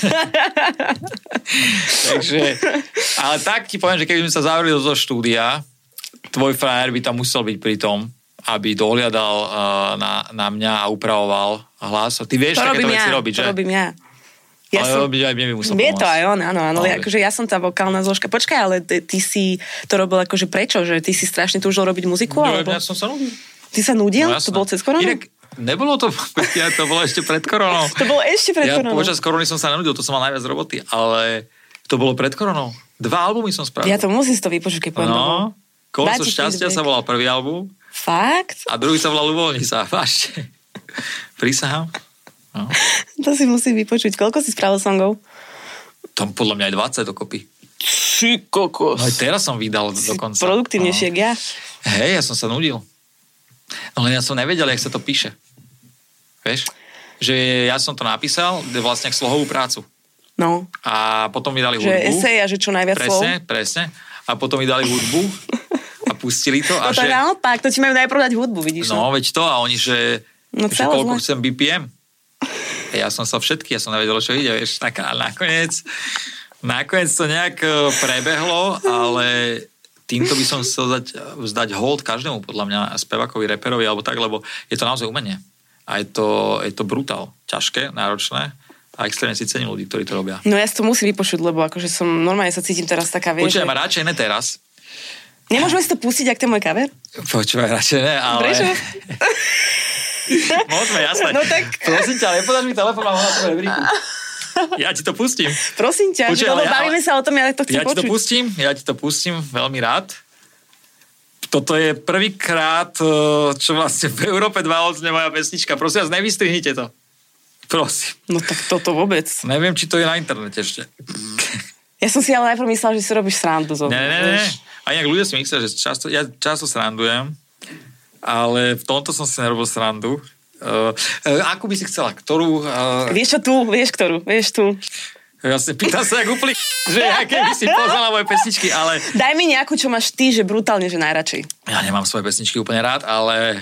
Speaker 2: Takže, ale tak ti poviem, že keby sme sa zavreli do toho štúdia, tvoj frajer by tam musel byť pri tom, aby dohliadal uh, na, na mňa a upravoval hlas. Ty vieš
Speaker 3: to
Speaker 2: takéto
Speaker 3: ja,
Speaker 2: veci robiť, že?
Speaker 3: To robím ja. Ja
Speaker 2: ale
Speaker 3: som,
Speaker 2: robiť aj mne by musel
Speaker 3: vie
Speaker 2: pomôcť.
Speaker 3: to aj on, áno, áno.
Speaker 2: No,
Speaker 3: akože ja som tá vokálna zložka. Počkaj, ale ty, ty si to robil akože prečo? Že ty si strašne túžil robiť muziku?
Speaker 2: No,
Speaker 3: alebo...
Speaker 2: ja som sa nudil.
Speaker 3: Ty sa nudil?
Speaker 2: No,
Speaker 3: to bolo cez koronu?
Speaker 2: Inak, nebolo to, ja, to bolo ešte pred koronou.
Speaker 3: To bolo ešte pred
Speaker 2: ja,
Speaker 3: koronou.
Speaker 2: Počas korony som sa nenudil, to som mal najviac roboty, ale to bolo pred koronou. Dva albumy som spravil.
Speaker 3: Ja to musím si to vypočuť, keď poviem.
Speaker 2: No, Kolso šťastia sa volal prvý album.
Speaker 3: Fakt?
Speaker 2: A druhý sa volal Uvoľni sa. Vážte. Prísahám. No.
Speaker 3: To si musím vypočuť. Koľko si spravil songov?
Speaker 2: Tam podľa mňa aj dvadsať dokopy.
Speaker 3: Či kokos.
Speaker 2: No aj teraz som vydal
Speaker 3: si
Speaker 2: dokonca.
Speaker 3: Produktívnejšie, no. Ja.
Speaker 2: Hej, ja som sa nudil. No len ja som nevedel, jak sa to píše. Vieš? Že ja som to napísal vlastne k slohovú prácu.
Speaker 3: No.
Speaker 2: A potom mi dali hudbu.
Speaker 3: Že esej a že čo najviac slov.
Speaker 2: Presne, presne. A potom mi dali hudbu a pustili to.
Speaker 3: No
Speaker 2: a
Speaker 3: to
Speaker 2: že...
Speaker 3: naopak, to ti majú najprv dať hudbu, vidíš?
Speaker 2: No, veď to a oni, že,
Speaker 3: no,
Speaker 2: že koľko
Speaker 3: zle.
Speaker 2: chcem bé pé em. Ja som sa všetky, ja som nevedel, čo ide, vieš. Tak a nakoniec, nakoniec to nejak prebehlo, ale týmto by som chcel zdať, vzdať hold každému, podľa mňa, spevákovi, reperovi, alebo tak, lebo je to naozaj umenie. A je to, je to brutál. Ťažké, náročné a extrémne si cením ľudí, ktorí to robia.
Speaker 3: No ja si to musím vypočuť, lebo akože som, normálne sa cítim teraz taká, vieš.
Speaker 2: Počúvaj
Speaker 3: že...
Speaker 2: ma radšej ne teraz.
Speaker 3: Nemôžeme si to pustiť, ak to je môj cover?
Speaker 2: Počúvaj radšej ne, ale...
Speaker 3: Prečo?
Speaker 2: Môžeme, jasné.
Speaker 3: No tak...
Speaker 2: Prosím ťa, nepodáš mi telefón, mám ho na tvojom rebríku. Ja ti to pustím.
Speaker 3: Prosím ťa,
Speaker 2: Počuť,
Speaker 3: lebo
Speaker 2: ja,
Speaker 3: bavíme sa o tom, ja to chcem
Speaker 2: ja
Speaker 3: počuť.
Speaker 2: Ja ti to pustím, ja ti to pustím, veľmi rád. Toto je prvýkrát, čo vlastne v Európe dva odznie moja pesnička. Prosím vás, nevystrihnite to. Prosím.
Speaker 3: No tak toto vôbec.
Speaker 2: Neviem, či to je na internete ešte.
Speaker 3: Ja som si ale najprv myslela, že si robíš srandu.
Speaker 2: Ne, ne, ne. A inak ľudia si myslia, že často, ja často srandujem, ale v tomto som si nerobil srandu. Uh, uh, akú by si chcela? Ktorú? Uh...
Speaker 3: Vieš čo tu? Vieš ktorú? Vieš tu?
Speaker 2: Ja si pýtam sa, jak úplne, že aké by si poznala moje pesničky, ale...
Speaker 3: Daj mi nejakú, čo máš ty, že brutálne, že najradšej.
Speaker 2: Ja nemám svoje pesničky úplne rád, ale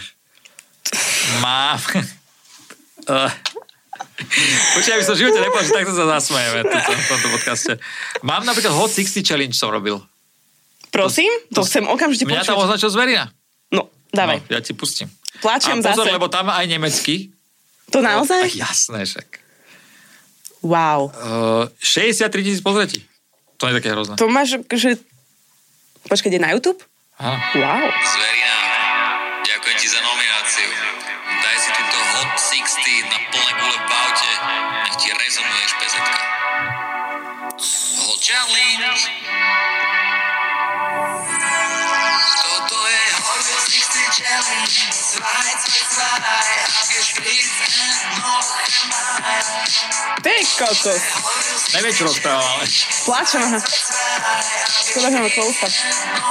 Speaker 2: mám... uh... Počkaj, aby som v živote nepovedal, že takto sa zasmejeme v tomto podcaste. Mám napríklad Hot šesťdesiat Challenge som robil.
Speaker 3: Prosím? To, to, to chcem okamžite počuť.
Speaker 2: Mňa tam označil Zverina.
Speaker 3: No, dávaj.
Speaker 2: No, ja ti pustím.
Speaker 3: Pláčem
Speaker 2: a pozor,
Speaker 3: zase.
Speaker 2: lebo tam aj nemecký.
Speaker 3: To naozaj?
Speaker 2: No, jasné, však.
Speaker 3: Wow.
Speaker 2: Uh, šesťdesiattri tisíc pozretí. To je také hrozné.
Speaker 3: To máš, že... Počkaj, je na YouTube?
Speaker 2: Áno.
Speaker 3: Wow.
Speaker 2: Zverina, ďakujem ti za nomináciu. Daj si túto Hot šesťdesiat na plné gule v baute. Nech ti rezonuje špezetka. Hot Challenge. Toto je Hot šesťdesiat Challenge. Zwei, zwei, zwei. Abgespielt noch einmal.
Speaker 3: Ty kokos.
Speaker 2: Neviem, čo rozprávam, ale...
Speaker 3: Pláčem, aha. Škoda, že mám close up.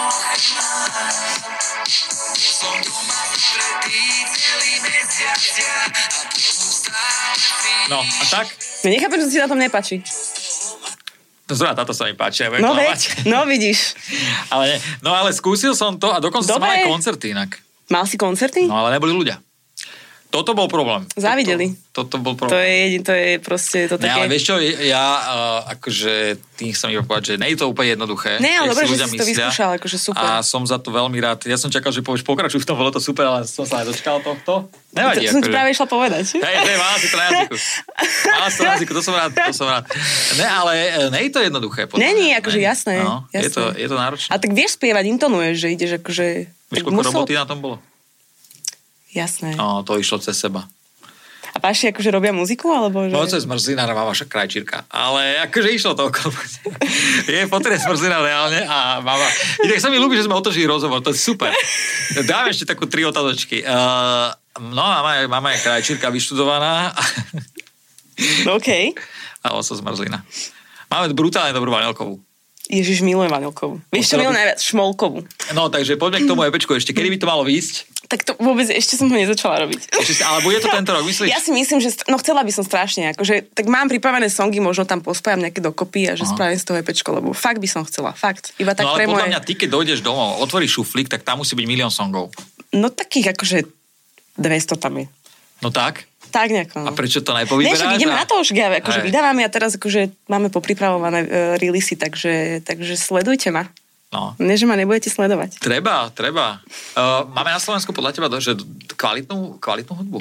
Speaker 2: No, a tak?
Speaker 3: No nechápem, že si na tom nepáči.
Speaker 2: No zrovna táto sa mi páči, ja
Speaker 3: No veď, no vidíš.
Speaker 2: ale, no ale skúsil som to a dokonca som mal
Speaker 3: Dobre.
Speaker 2: aj koncerty inak.
Speaker 3: Mal si koncerty?
Speaker 2: No ale neboli ľudia. Toto bol problém.
Speaker 3: Závideli.
Speaker 2: Toto, toto bol
Speaker 3: To
Speaker 2: problém.
Speaker 3: je jedin, to je proste to
Speaker 2: Ne,
Speaker 3: také...
Speaker 2: ale vieš čo, ja uh, akože tým chcem iba povedať, že nie je to úplne jednoduché.
Speaker 3: Ne, ale
Speaker 2: jak
Speaker 3: dobre,
Speaker 2: si
Speaker 3: že
Speaker 2: ľudia
Speaker 3: si to
Speaker 2: myslia.
Speaker 3: vyskúšal, akože super.
Speaker 2: A som za to veľmi rád. Ja som čakal, že povieš, pokračuj v tom, bolo to super, ale som sa aj dočkal tohto. Nevadí.
Speaker 3: To som ti
Speaker 2: akože.
Speaker 3: práve išla povedať.
Speaker 2: Hej, hej, mala si to na jazyku. Mala si to na jazyku, to som rád, to som rád. Ne, ale nie je to jednoduché.
Speaker 3: Není, akože jasné.
Speaker 2: No,
Speaker 3: jasné.
Speaker 2: Je, to, je to náročné.
Speaker 3: A tak vieš spievať, intonuješ, že ideš akože...
Speaker 2: Vieš,
Speaker 3: tak
Speaker 2: koľko
Speaker 3: musel-
Speaker 2: roboty na tom bolo?
Speaker 3: Jasné.
Speaker 2: No, to išlo cez seba.
Speaker 3: A páši akože robia muziku, alebo že...
Speaker 2: Moc je zmrzlina, má vaša krajčírka. Ale akože išlo to okolo. Je potreb zmrzlina reálne a mama... Inak sa mi ľúbi, že sme otočili rozhovor, to je super. Dáme ešte takú tri otázočky. Uh, no, mama je, mama je krajčírka vyštudovaná.
Speaker 3: OK.
Speaker 2: A oso zmrzlina. Máme brutálne dobrú vanilkovú.
Speaker 3: Ježiš, milujem vanilkovú. Vieš, čo milujem najviac? Šmolkovú.
Speaker 2: No, takže poďme k tomu EPčku ešte. Kedy by to malo výjsť?
Speaker 3: Tak to vôbec ešte som ho nezačala robiť.
Speaker 2: Ešte, ale bude to tento rok, myslíš?
Speaker 3: Ja si myslím, že... No chcela by som strašne, akože... Tak mám pripravené songy, možno tam pospájam nejaké dokopy a že Aha. spravím z toho EPčko, lebo fakt by som chcela, fakt. Iba tak
Speaker 2: no ale
Speaker 3: pre
Speaker 2: podľa
Speaker 3: moje...
Speaker 2: mňa, ty keď dojdeš domov, otvoríš šuflík, tak tam musí byť milión songov.
Speaker 3: No takých akože dvesto tam je.
Speaker 2: No tak?
Speaker 3: Tak nejako.
Speaker 2: A prečo to najpovyberáš?
Speaker 3: Nie, že ideme
Speaker 2: a...
Speaker 3: na to už, ja akože vydávame a teraz akože máme popripravované uh, releasy, takže, takže sledujte ma.
Speaker 2: No.
Speaker 3: Nie, že ma nebudete sledovať.
Speaker 2: Treba, treba. Uh, máme na Slovensku podľa teba že kvalitnú, kvalitnú hudbu?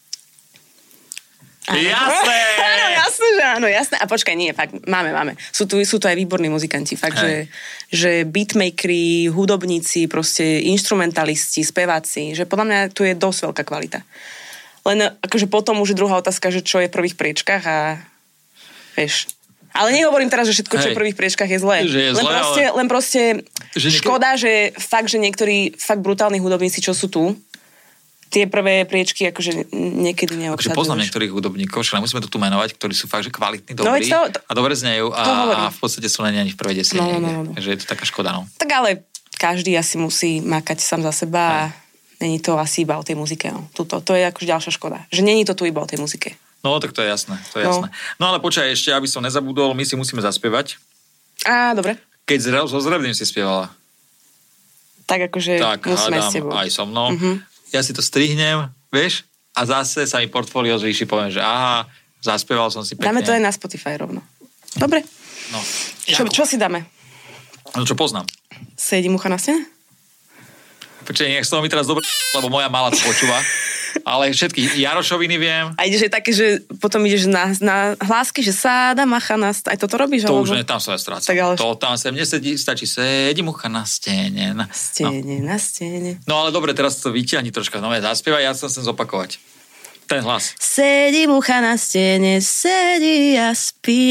Speaker 2: Áno. Jasné!
Speaker 3: Áno, jasné, že áno, jasné. A počkaj, nie, fakt, máme, máme. Sú tu, sú tu aj výborní muzikanti, fakt, že, že beatmakeri, hudobníci, proste instrumentalisti, speváci, že podľa mňa tu je dosť veľká kvalita. Len akože potom už je druhá otázka, že čo je v prvých priečkách a vieš... Ale nehovorím teraz, že všetko, čo Hej. v prvých priečkách je zlé.
Speaker 2: Že je
Speaker 3: len,
Speaker 2: zlé
Speaker 3: proste,
Speaker 2: ale...
Speaker 3: len proste
Speaker 2: že niekedy...
Speaker 3: škoda, že fakt, že niektorí fakt brutálni hudobníci, čo sú tu, tie prvé priečky akože niekedy neobsadzujú.
Speaker 2: Akože poznám niektorých hudobníkov, že nemusíme to tu menovať, ktorí sú fakt, že kvalitní, dobrí no, to, to, a dobre znejú a, a v podstate sú len ani v prvej desine. No, no, no, no. Že je to taká škoda, no.
Speaker 3: Tak ale každý asi musí makať sám za seba a není to asi iba o tej muzike. No. Tuto, to je akože ďalšia škoda. Že není to tu iba o tej muzike.
Speaker 2: No, tak to je jasné, to je no. jasné. No ale počkaj ešte, aby som nezabudol, my si musíme zaspievať.
Speaker 3: Á, dobre.
Speaker 2: Keď zre, so Zrevným si spievala.
Speaker 3: Tak akože tak, musíme s tebou.
Speaker 2: Aj so mnou.
Speaker 3: Uh-huh.
Speaker 2: Ja si to strihnem, vieš, a zase sa mi portfólio zvýši, poviem, že aha, zaspieval som si pekne.
Speaker 3: Dáme to aj na Spotify rovno. Dobre.
Speaker 2: No.
Speaker 3: Čo, čo si dáme?
Speaker 2: No čo poznám.
Speaker 3: Sedí mucha na stene?
Speaker 2: Počkej, nech z toho mi teraz dobre, lebo moja malá to počúva. Ale všetky Jarošoviny viem.
Speaker 3: A ideš aj také, že potom ideš na, na hlásky, že sáda, macha na stene. Aj toto robíš?
Speaker 2: To
Speaker 3: alebo...
Speaker 2: už ne, tam sa ja strácam.
Speaker 3: Ale...
Speaker 2: To tam sa mne sedí, stačí sedí mucha na stene. Na
Speaker 3: stene, no. na stene.
Speaker 2: No ale dobre, teraz to vyťahni troška. No ja zaspievaj, ja sa chcem zopakovať. Ten hlas.
Speaker 3: Sedí mucha na stene, sedí a spí.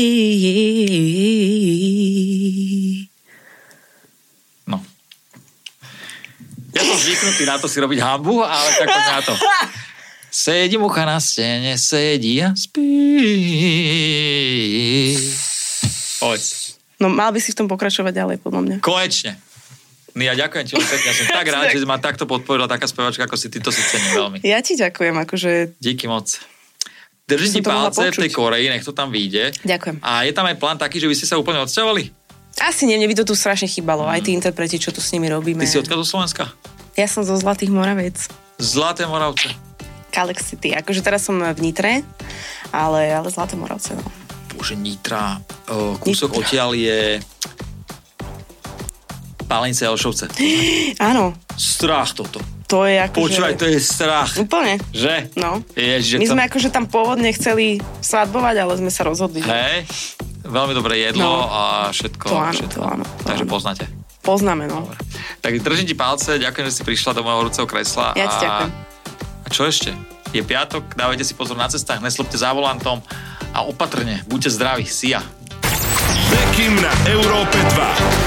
Speaker 2: No. Ja som zvyknutý na to si robiť hambu, ale tak poď na to. Sedí mucha na stene, sedí a spí. Poď.
Speaker 3: No mal by si v tom pokračovať ďalej, podľa mňa.
Speaker 2: Konečne. No ja ďakujem ti, pekne. Ja som tak rád, že ma takto podporila taká spevačka, ako si ty, to si cením veľmi.
Speaker 3: Ja ti ďakujem, akože...
Speaker 2: Díky moc. Držím ti palce v tej Koreji, nech to tam vyjde.
Speaker 3: Ďakujem.
Speaker 2: A je tam aj plán taký, že by ste sa úplne odsťahovali? Asi nie, mne by to tu strašne chýbalo. Hmm. Aj tí interpreti, čo tu s nimi robíme. Ty si odkiaľ do Slovenska?
Speaker 3: Ja som zo Zlatých Moraviec.
Speaker 2: Zlaté Moravce.
Speaker 3: Kalex City. Akože teraz som v Nitre, ale, ale Zlaté Moravce, no.
Speaker 2: Bože, Nitra. O, kúsok Nitra. Odtiaľ je... Pálenice Elšovce.
Speaker 3: Áno.
Speaker 2: Strach toto.
Speaker 3: To je akože...
Speaker 2: Počúvaj, to je strach.
Speaker 3: Úplne.
Speaker 2: Že?
Speaker 3: No.
Speaker 2: Ježiš,
Speaker 3: My
Speaker 2: to...
Speaker 3: sme akože tam pôvodne chceli svadbovať, ale sme sa rozhodli.
Speaker 2: Hej. Veľmi dobré jedlo
Speaker 3: no.
Speaker 2: a všetko.
Speaker 3: To áno,
Speaker 2: všetko.
Speaker 3: to áno. To
Speaker 2: Takže
Speaker 3: áno.
Speaker 2: poznáte.
Speaker 3: Poznáme, no.
Speaker 2: Dobre. Tak držím ti palce, ďakujem, že si prišla do môjho horúceho kresla.
Speaker 3: Ja ti
Speaker 2: a...
Speaker 3: ďakujem.
Speaker 2: A čo ešte? Je piatok, dávajte si pozor na cestách, neslúbte za volantom a opatrne, buďte zdraví. See ya.
Speaker 6: Bekim na Európe dva.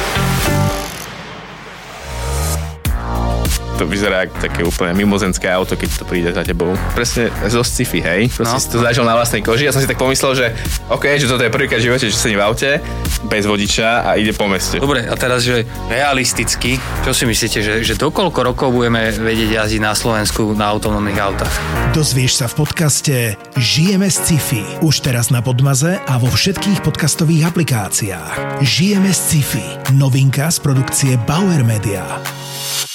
Speaker 6: To vyzerá ako také úplne mimozenské auto, keď to príde za tebou. Presne zo sci-fi, hej? Proste no. si to zažil na vlastnej koži. Ja som si tak pomyslel, že OK, že toto je prvýkrát v živote, že sedím v aute bez vodiča a ide po meste.
Speaker 7: Dobre, a teraz, že realisticky, čo si myslíte, že, že dokoľko rokov budeme vedieť jazdiť na Slovensku na autonómnych autách?
Speaker 8: Dozvieš sa v podcaste Žijeme z sci-fi. Už teraz na Podmaze a vo všetkých podcastových aplikáciách. Žijeme z sci-fi. Novinka z produkcie Bauer Media.